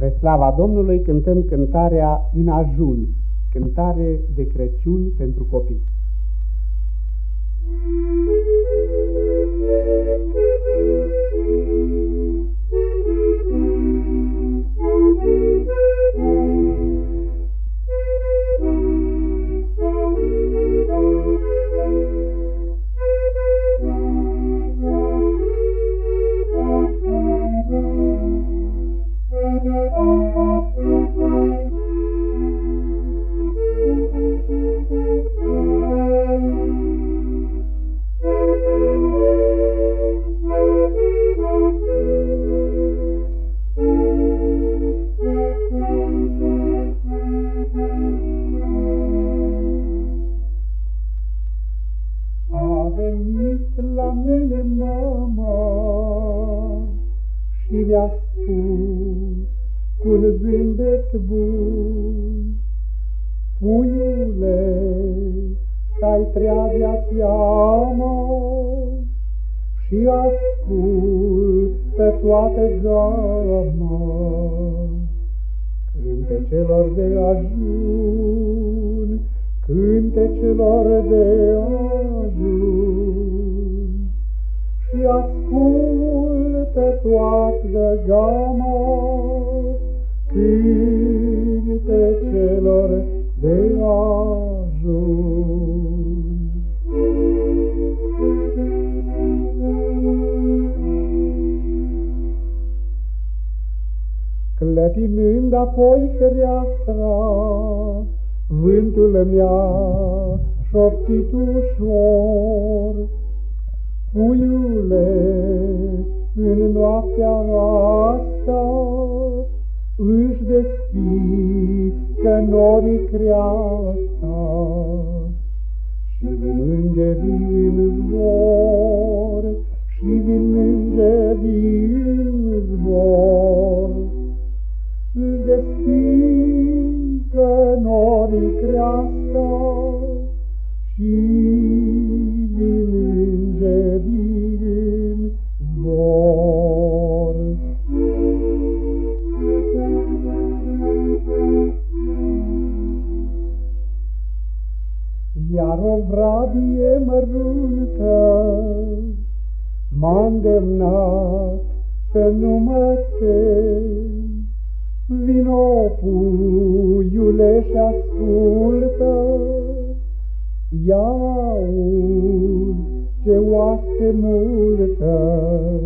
Spre slava Domnului cântăm cântarea În ajun, cântare de Crăciun pentru copii. La mine mama și mi-a spus cu un zâmbet bun: puiule, stai treabia seama și ascultă toată gama cântecelor de ajun, cântecelor de ajun. Și ascultă toată gama cântecelor de ajun. Clătinând apoi fereastra, vântul mi-a șoptit ușor: puiule, în noaptea asta își despică norii creasta și vin îngerii în zbor, și vin îngerii în zbor. Își despică norii creasta și vin îngerii în zbor. Iar o vrabie măruntă m-a îndemnat să nu mă tem. Vino, puiule, și ascultă, ia auzi ce oaste multă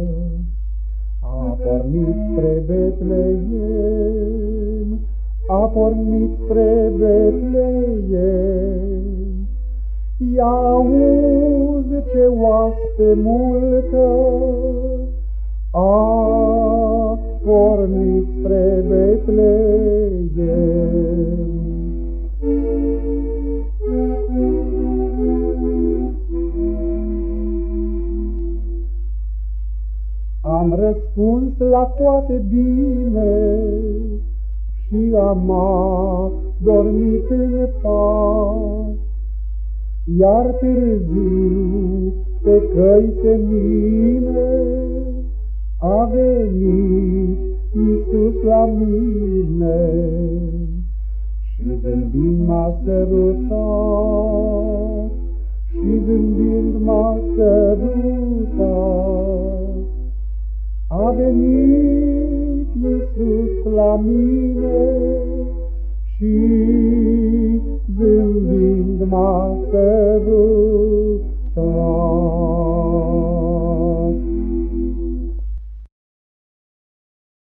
a pornit spre Betleem, a pornit spre Betleem. Ia auzi ce oaste multă a pornit spre Betleem. Am răspuns la toate bine și am adormit în pace, iar târziu pe căi senine a venit Iisus la mine și zâmbind m-a sărutat, și zâmbind m-a sărutat. A venit Iisus la mine și zâmbind m-a sărutat.